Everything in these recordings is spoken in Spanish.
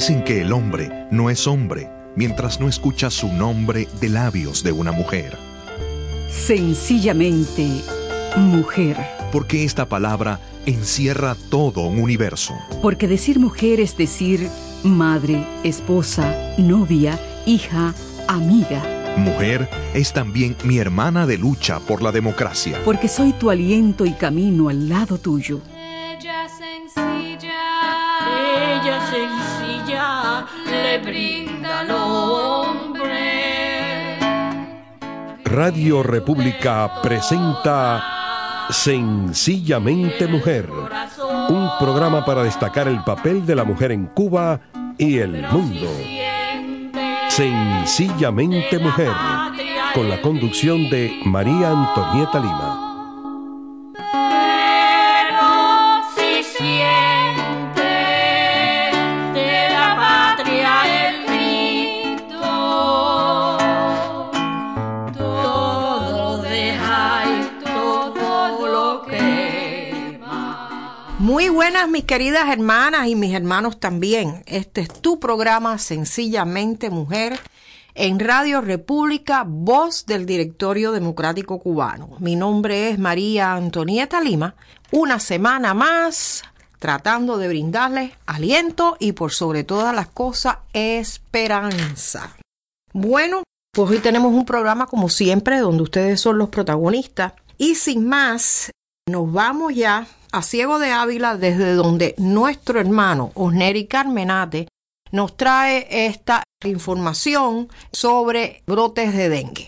Dicen que el hombre no es hombre mientras no escucha su nombre de labios de una mujer. Sencillamente, mujer. Porque esta palabra encierra todo un universo. Porque decir mujer es decir madre, esposa, novia, hija, amiga. Mujer es también mi hermana de lucha por la democracia. Porque soy tu aliento y camino al lado tuyo. Ella sencilla le brinda al hombre. Radio República presenta Sencillamente Mujer, un programa para destacar el papel de la mujer en Cuba y el mundo. Sencillamente Mujer, con la conducción de María Antonieta Lima. Muy buenas, mis queridas hermanas y mis hermanos también. Este es tu programa Sencillamente Mujer en Radio República, voz del Directorio Democrático Cubano. Mi nombre es María Antonieta Lima. Una semana más tratando de brindarles aliento y por sobre todas las cosas esperanza. Bueno, pues hoy tenemos un programa como siempre donde ustedes son los protagonistas y sin más nos vamos ya a Ciego de Ávila, desde donde nuestro hermano Osnery Carmenate nos trae esta información sobre brotes de dengue.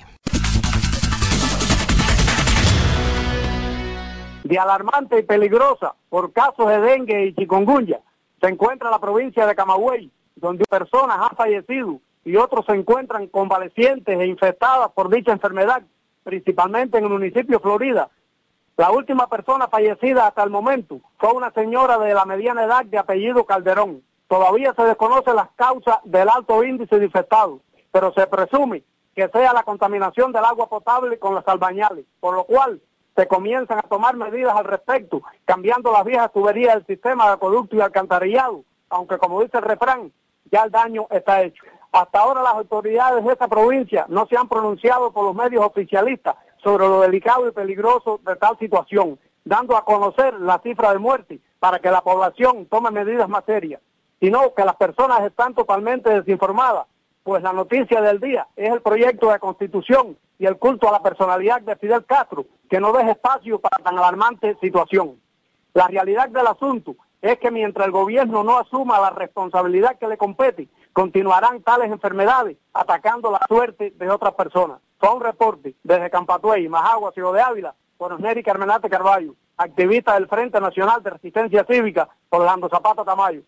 De alarmante y peligrosa por casos de dengue y chikungunya se encuentra la provincia de Camagüey, donde personas han fallecido y otros se encuentran convalecientes e infectadas por dicha enfermedad, principalmente en el municipio Florida. La última persona fallecida hasta el momento fue una señora de la mediana edad de apellido Calderón. Todavía se desconocen las causas del alto índice de infectados, pero se presume que sea la contaminación del agua potable con las albañales, por lo cual se comienzan a tomar medidas al respecto, cambiando las viejas tuberías del sistema de acueducto y alcantarillado, aunque como dice el refrán, ya el daño está hecho. Hasta ahora las autoridades de esta provincia no se han pronunciado por los medios oficialistas sobre lo delicado y peligroso de tal situación, dando a conocer la cifra de muerte para que la población tome medidas más serias, sino que las personas están totalmente desinformadas, pues la noticia del día es el proyecto de constitución y el culto a la personalidad de Fidel Castro, que no deja espacio para tan alarmante situación. La realidad del asunto es que mientras el gobierno no asuma la responsabilidad que le compete, continuarán tales enfermedades atacando la suerte de otras personas. Fue un reporte desde Campatuey, Majagua, Ciego de Ávila, por Osnery Carmenate Carballo, activista del Frente Nacional de Resistencia Cívica, Orlando Zapata Tamayo.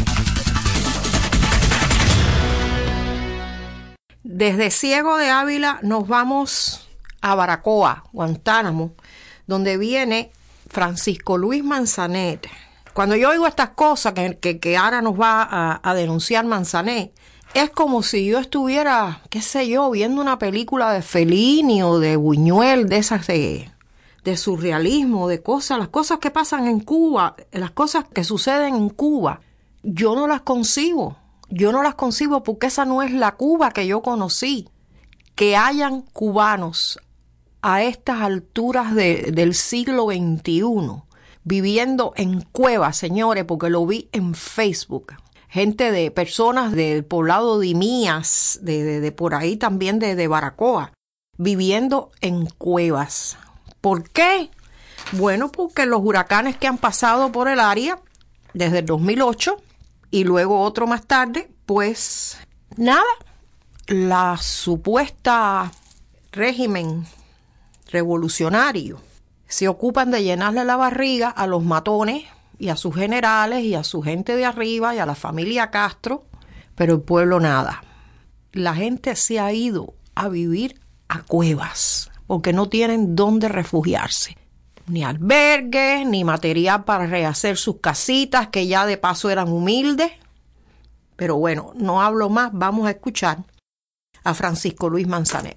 Desde Ciego de Ávila nos vamos a Baracoa, Guantánamo, donde viene Francisco Luis Manzanet. Cuando yo oigo estas cosas que ahora nos va a denunciar Manzanet, es como si yo estuviera, qué sé yo, viendo una película de Fellini o de Buñuel, de esas de surrealismo, de cosas, las cosas que pasan en Cuba, las cosas que suceden en Cuba. Yo no las concibo porque esa no es la Cuba que yo conocí. Que hayan cubanos a estas alturas del siglo XXI viviendo en cuevas, señores, porque lo vi en Facebook. Gente de personas del poblado de Imías, de por ahí también de Baracoa, viviendo en cuevas. ¿Por qué? Bueno, porque los huracanes que han pasado por el área desde el 2008 y luego otro más tarde, pues nada, la supuesta régimen revolucionario se ocupan de llenarle la barriga a los matones y a sus generales y a su gente de arriba y a la familia Castro, pero el pueblo nada. La gente se ha ido a vivir a cuevas porque no tienen dónde refugiarse. Ni albergues, ni material para rehacer sus casitas, que ya de paso eran humildes. Pero bueno, no hablo más, vamos a escuchar a Francisco Luis Manzanet.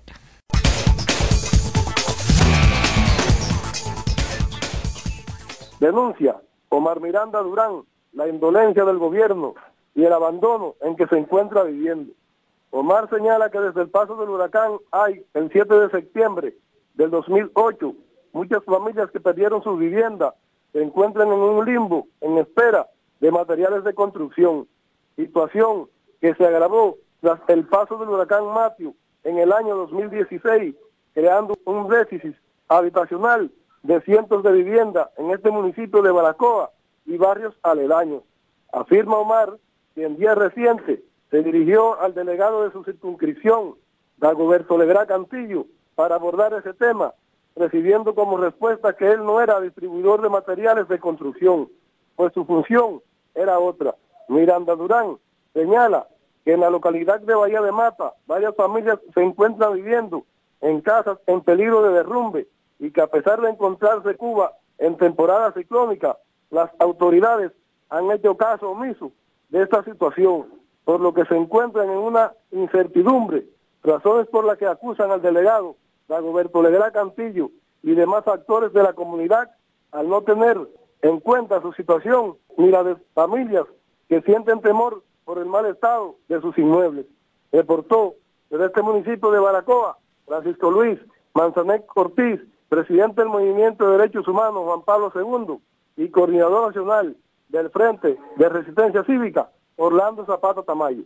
Denuncia Omar Miranda Durán la indolencia del gobierno y el abandono en que se encuentra viviendo. Omar señala que desde el paso del huracán Ay, el 7 de septiembre del 2008, muchas familias que perdieron su vivienda se encuentran en un limbo en espera de materiales de construcción, situación que se agravó tras el paso del huracán Matthew en el año 2016, creando un déficit habitacional de cientos de viviendas en este municipio de Baracoa y barrios aledaños. Afirma Omar que en días recientes se dirigió al delegado de su circunscripción, Dagoberto Legrá Cantillo, para abordar ese tema, recibiendo como respuesta que él no era distribuidor de materiales de construcción, pues su función era otra. Miranda Durán señala que en la localidad de Bahía de Mata varias familias se encuentran viviendo en casas en peligro de derrumbe y que a pesar de encontrarse Cuba en temporada ciclónica, las autoridades han hecho caso omiso de esta situación, por lo que se encuentran en una incertidumbre, razones por las que acusan al delegado Dagoberto Legrá Cantillo y demás actores de la comunidad al no tener en cuenta su situación ni la de familias que sienten temor por el mal estado de sus inmuebles. Reportó desde este municipio de Baracoa, Francisco Luis Manzanet Ortiz, presidente del Movimiento de Derechos Humanos Juan Pablo II y coordinador nacional del Frente de Resistencia Cívica, Orlando Zapata Tamayo.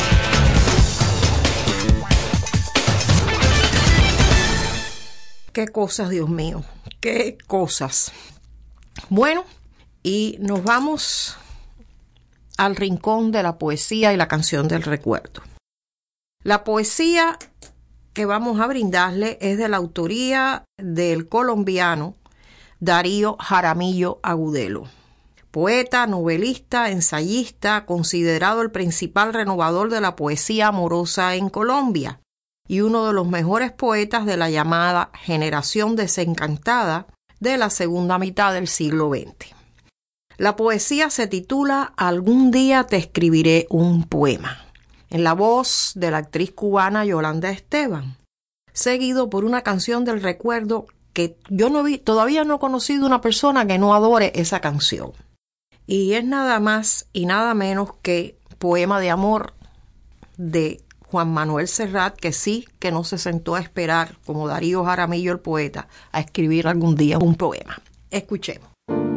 Qué cosas, Dios mío, qué cosas. Bueno, y nos vamos al rincón de la poesía y la canción del recuerdo. La poesía que vamos a brindarle es de la autoría del colombiano Darío Jaramillo Agudelo. Poeta, novelista, ensayista, considerado el principal renovador de la poesía amorosa en Colombia y uno de los mejores poetas de la llamada generación desencantada de la segunda mitad del siglo XX. La poesía se titula Algún día te escribiré un poema, en la voz de la actriz cubana Yolanda Esteban, seguido por una canción del recuerdo que yo todavía no he conocido una persona que no adore esa canción. Y es nada más y nada menos que Poema de Amor de Juan Manuel Serrat, que sí, que no se sentó a esperar, como Darío Jaramillo el poeta, a escribir algún día un poema. Escuchemos.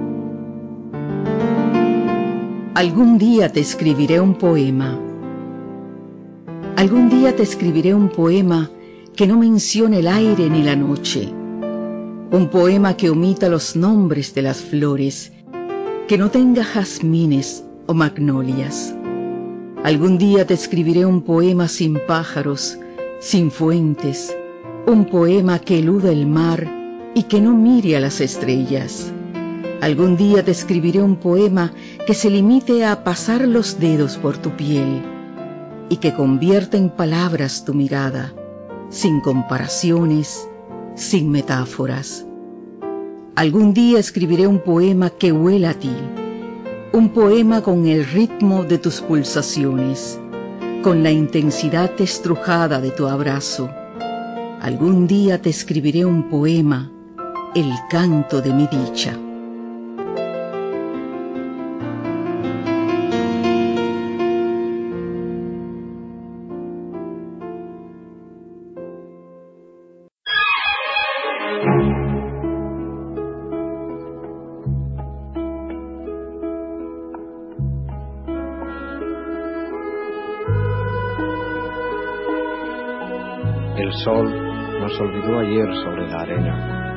Algún día te escribiré un poema. Algún día te escribiré un poema que no mencione el aire ni la noche. Un poema que omita los nombres de las flores, que no tenga jazmines o magnolias. Algún día te escribiré un poema sin pájaros, sin fuentes, un poema que eluda el mar y que no mire a las estrellas. Algún día te escribiré un poema que se limite a pasar los dedos por tu piel y que convierta en palabras tu mirada, sin comparaciones, sin metáforas. Algún día escribiré un poema que huela a ti, un poema con el ritmo de tus pulsaciones, con la intensidad estrujada de tu abrazo. Algún día te escribiré un poema, el canto de mi dicha. El sol nos olvidó ayer sobre la arena.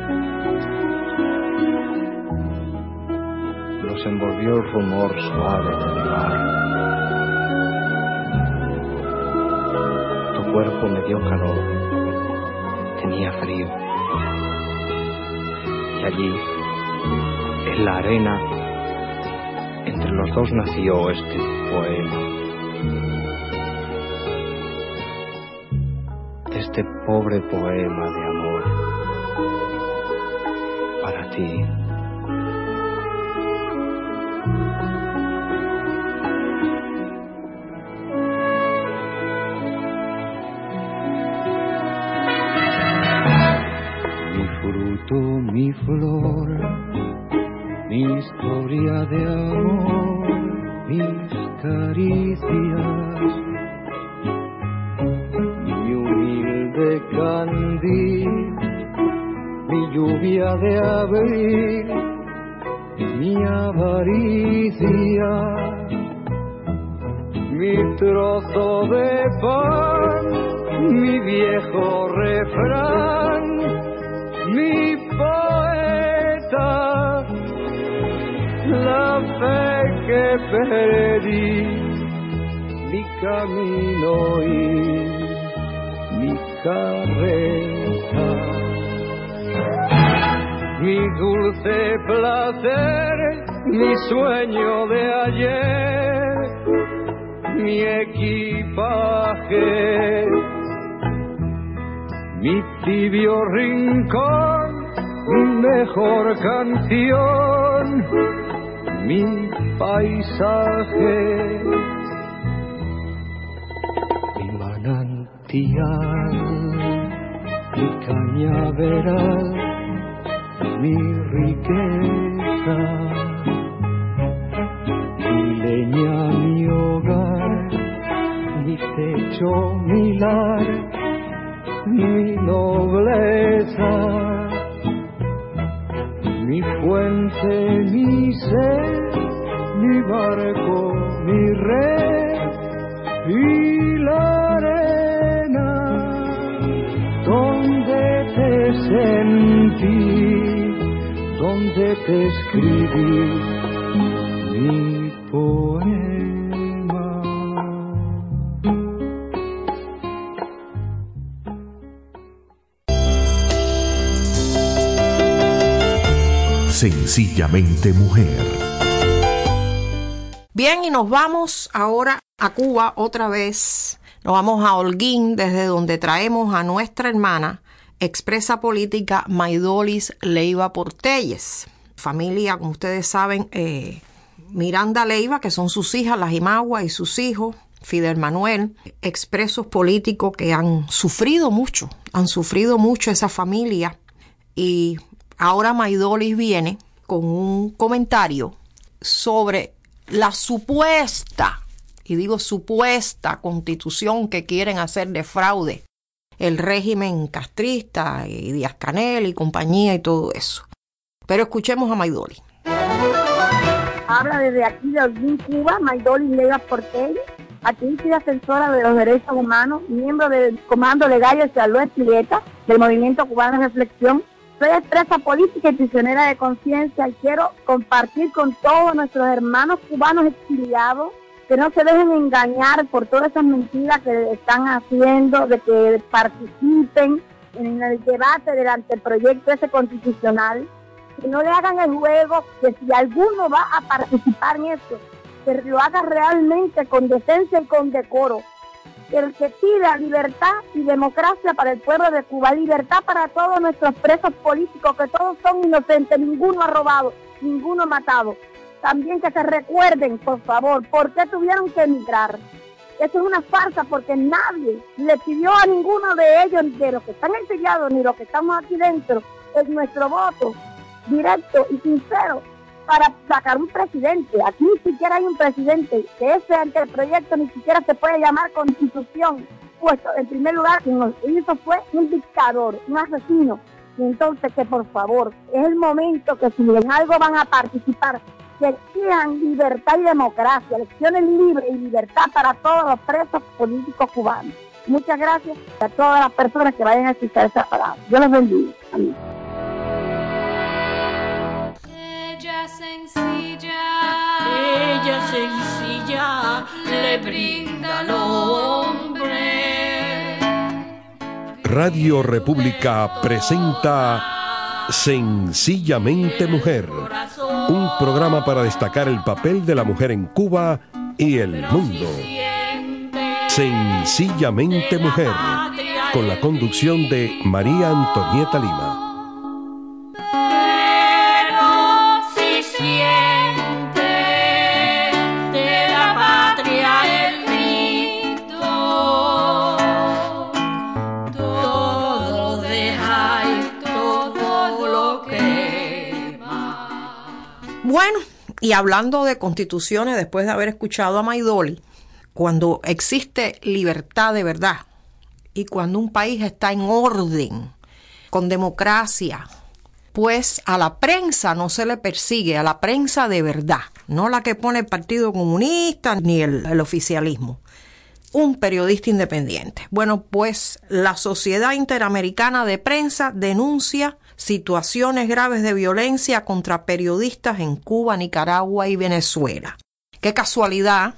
Nos envolvió el rumor suave del mar. Tu cuerpo me dio calor, tenía frío. Y allí, en la arena, entre los dos nació este poema. Este pobre poema de amor para ti. Mi fruto, mi flor, mi historia de amor, mis caricias, mi humilde candil, mi lluvia de abril, mi avaricia, mi trozo de pan, mi viejo refrán, mi poeta, la fe que perdí, mi camino y mi carreta, mi dulce placer, mi sueño de ayer, mi equipaje, mi tibio rincón, mi mejor canción, mi paisaje, mi manantial, mi cañaveral, mi riqueza, mi leña, mi hogar, mi techo, mi lar, mi nobleza, mi fuente, mi sed, mi barco, mi red y la arena donde te sentí, donde te escribí mi poema. Sencillamente mujer. Bien, y nos vamos ahora a Cuba otra vez. Nos vamos a Holguín, desde donde traemos a nuestra hermana, expresa política Maidolis Leiva Portelles. Familia, como ustedes saben, Miranda Leiva, que son sus hijas, las Imagua, y sus hijos, Fidel Manuel, expresos políticos que han sufrido mucho esa familia. Y ahora Maidolis viene con un comentario sobre la supuesta, y digo supuesta, constitución que quieren hacer de fraude el régimen castrista y Díaz-Canel y compañía y todo eso. Pero escuchemos a Maidolis. Habla desde aquí de Holguín, Cuba, Maidolis Leiva Portelles, activista y defensora de los derechos humanos, miembro del Comando Legal de Salud Espileta, del Movimiento Cubano de Reflexión. Soy expresa política y prisionera de conciencia y quiero compartir con todos nuestros hermanos cubanos exiliados que no se dejen engañar por todas esas mentiras que están haciendo, de que participen en el debate del anteproyecto ese constitucional, que no le hagan el juego, que si alguno va a participar en eso, que lo haga realmente con decencia y con decoro. El que pida libertad y democracia para el pueblo de Cuba, libertad para todos nuestros presos políticos, que todos son inocentes, ninguno ha robado, ninguno ha matado. También que se recuerden, por favor, por qué tuvieron que emigrar. Eso es una farsa, porque nadie le pidió a ninguno de ellos, de los que están exiliados, ni los que estamos aquí dentro, es nuestro voto directo y sincero para sacar un presidente. Aquí ni siquiera hay un presidente, que ese anteproyecto ni siquiera se puede llamar constitución, puesto en primer lugar quien nos hizo fue un dictador, un asesino. Y entonces que por favor, es el momento que si en algo van a participar, que exijan libertad y democracia, elecciones libres y libertad para todos los presos políticos cubanos. Muchas gracias a todas las personas que vayan a escuchar esta palabra. Dios los bendiga. Amén. Ella sencilla le brinda al hombre. Radio República presenta Sencillamente Mujer, un programa para destacar el papel de la mujer en Cuba y el mundo. Sencillamente Mujer, con la conducción de María Antonieta Lima. Bueno, Y hablando de constituciones, después de haber escuchado a Maidoli, cuando existe libertad de verdad y cuando un país está en orden, con democracia, pues a la prensa no se le persigue, a la prensa de verdad, no la que pone el Partido Comunista ni el oficialismo. Un periodista independiente. Bueno, pues la Sociedad Interamericana de Prensa denuncia situaciones graves de violencia contra periodistas en Cuba, Nicaragua y Venezuela. Qué casualidad,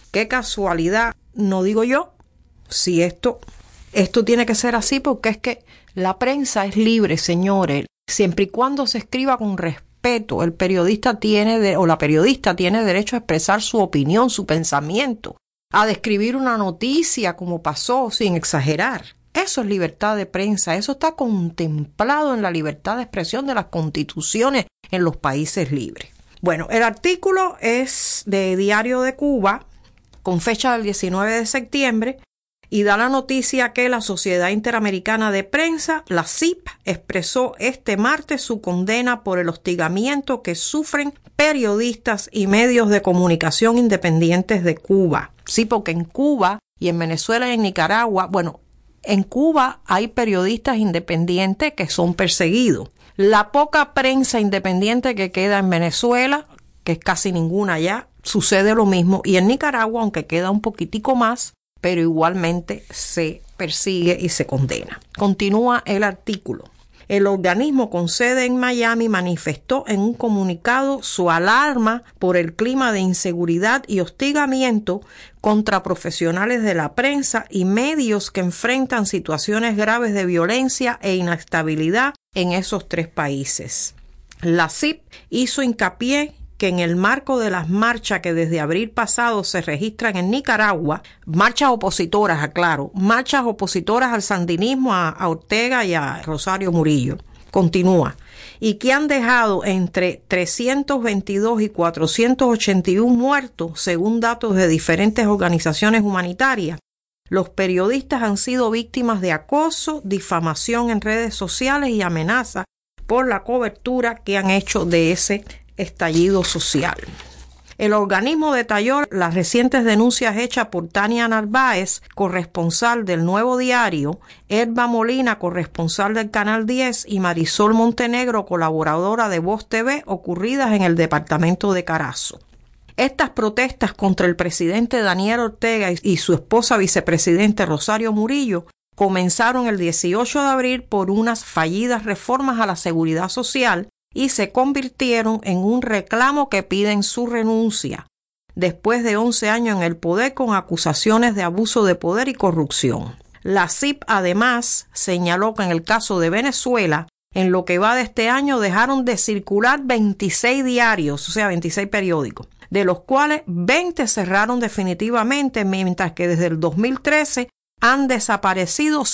no digo yo, si esto tiene que ser así, porque es que la prensa es libre, señores, siempre y cuando se escriba con respeto. El periodista la periodista tiene derecho a expresar su opinión, su pensamiento, a describir una noticia como pasó sin exagerar. Eso es libertad de prensa, eso está contemplado en la libertad de expresión de las constituciones en los países libres. Bueno, el artículo es de Diario de Cuba, con fecha del 19 de septiembre, y da la noticia que la Sociedad Interamericana de Prensa, la CIP, expresó este martes su condena por el hostigamiento que sufren periodistas y medios de comunicación independientes de Cuba. Sí, porque en Cuba y en Venezuela y en Nicaragua, bueno, en Cuba hay periodistas independientes que son perseguidos. La poca prensa independiente que queda en Venezuela, que es casi ninguna ya, sucede lo mismo. Y en Nicaragua, aunque queda un poquitico más, pero igualmente se persigue y se condena. Continúa el artículo. El organismo con sede en Miami manifestó en un comunicado su alarma por el clima de inseguridad y hostigamiento contra profesionales de la prensa y medios que enfrentan situaciones graves de violencia e inestabilidad en esos tres países. La CIP hizo hincapié que en el marco de las marchas que desde abril pasado se registran en Nicaragua, marchas opositoras, aclaro, marchas opositoras al sandinismo, a Ortega y a Rosario Murillo, continúa, y que han dejado entre 322 y 481 muertos, según datos de diferentes organizaciones humanitarias. Los periodistas han sido víctimas de acoso, difamación en redes sociales y amenazas por la cobertura que han hecho de ese estallido social. El organismo detalló las recientes denuncias hechas por Tania Narváez, corresponsal del Nuevo Diario, Elba Molina, corresponsal del Canal 10, y Marisol Montenegro, colaboradora de Voz TV, ocurridas en el departamento de Carazo. Estas protestas contra el presidente Daniel Ortega y su esposa vicepresidente Rosario Murillo comenzaron el 18 de abril por unas fallidas reformas a la seguridad social y se convirtieron en un reclamo que piden su renuncia, después de 11 años en el poder con acusaciones de abuso de poder y corrupción. La CIP además señaló que en el caso de Venezuela, en lo que va de este año dejaron de circular 26 diarios, o sea 26 periódicos, de los cuales 20 cerraron definitivamente, mientras que desde el 2013 han desaparecido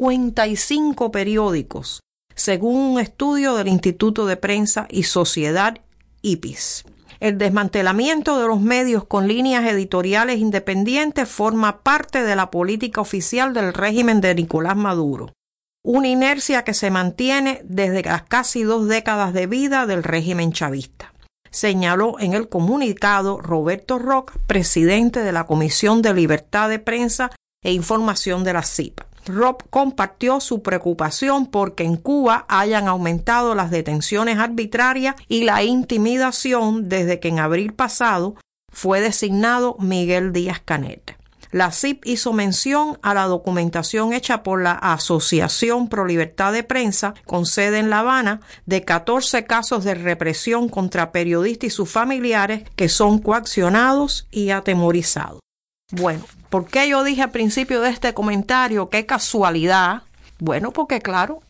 55 periódicos, según un estudio del Instituto de Prensa y Sociedad IPIS. El desmantelamiento de los medios con líneas editoriales independientes forma parte de la política oficial del régimen de Nicolás Maduro, una inercia que se mantiene desde las casi 2 décadas de vida del régimen chavista, señaló en el comunicado Roberto Roch, presidente de la Comisión de Libertad de Prensa e Información de la CIP. Rob compartió su preocupación porque en Cuba hayan aumentado las detenciones arbitrarias y la intimidación desde que en abril pasado fue designado Miguel Díaz-Canel. La CIP hizo mención a la documentación hecha por la Asociación Pro Libertad de Prensa, con sede en La Habana, de 14 casos de represión contra periodistas y sus familiares que son coaccionados y atemorizados. Bueno, ¿por qué yo dije al principio de este comentario qué casualidad? Bueno, porque claro,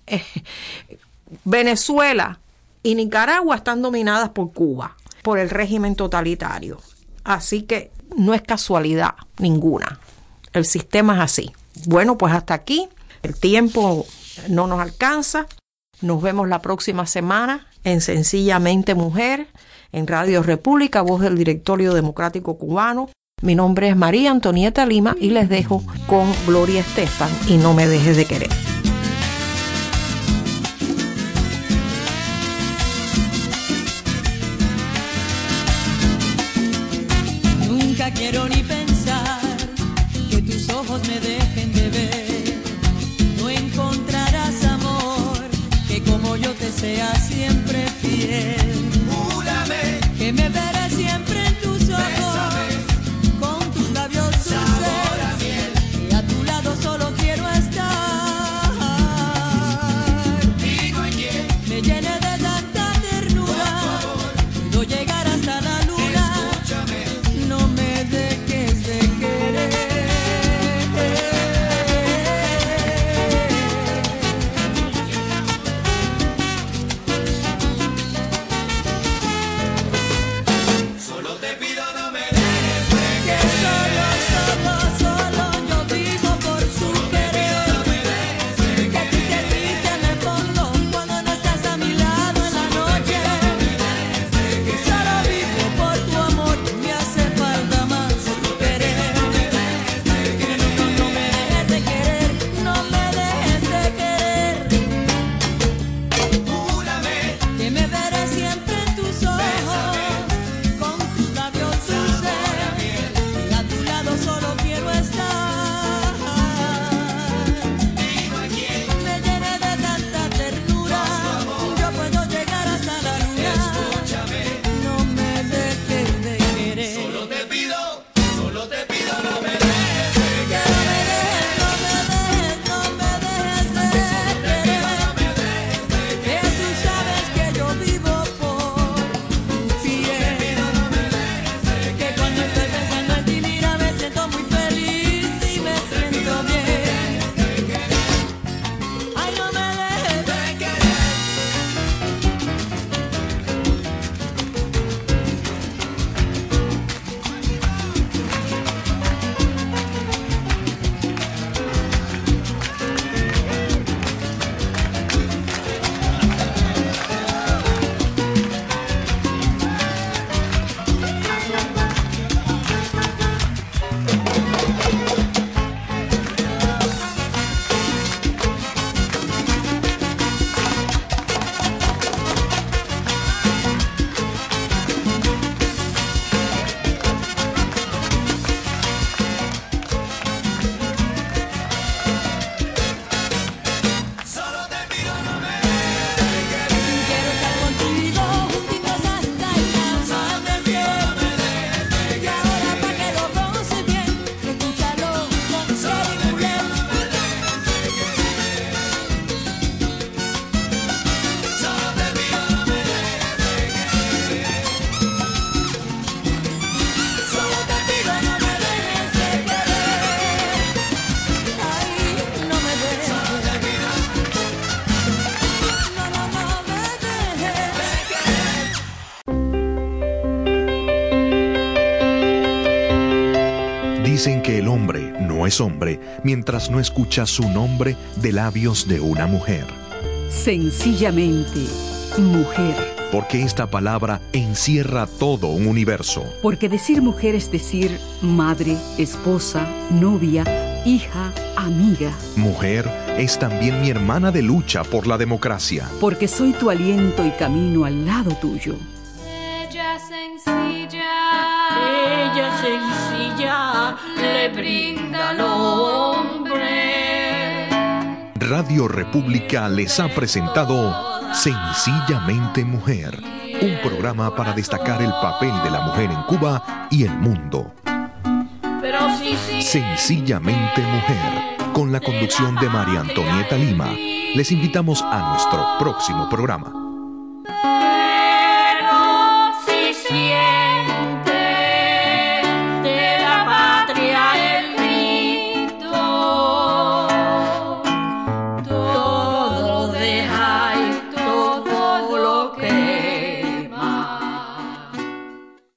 Venezuela y Nicaragua están dominadas por Cuba, por el régimen totalitario. Así que no es casualidad ninguna. El sistema es así. Bueno, pues hasta aquí. El tiempo no nos alcanza. Nos vemos la próxima semana en Sencillamente Mujer, en Radio República, voz del Directorio Democrático Cubano. Mi nombre es María Antonieta Lima y les dejo con Gloria Estefan y No me dejes de querer. siquiera quiero ni pensar que tus ojos me dejen de ver. No encontrarás amor que como yo te sea siempre fiel. Júrame que me veré siempre en tus ojos. Bésame, con tus labios dulces, y a tu lado solo quiero estar. Digo en quién me llene de tanta ternura, puedo llegar hasta la luna. Escúchame, no me dejes de querer. Dicen que el hombre no es hombre mientras no escucha su nombre de labios de una mujer. Sencillamente, mujer. Porque esta palabra encierra todo un universo. Porque decir mujer es decir madre, esposa, novia, hija, amiga. Mujer es también mi hermana de lucha por la democracia. Porque soy tu aliento y camino al lado tuyo. Ella sencilla, le brinda al hombre. Radio República les ha presentado Sencillamente Mujer, un programa para destacar el papel de la mujer en Cuba y el mundo. Pero sí, Sencillamente Mujer, con la conducción de María Antonieta Lima. Les invitamos a nuestro próximo programa.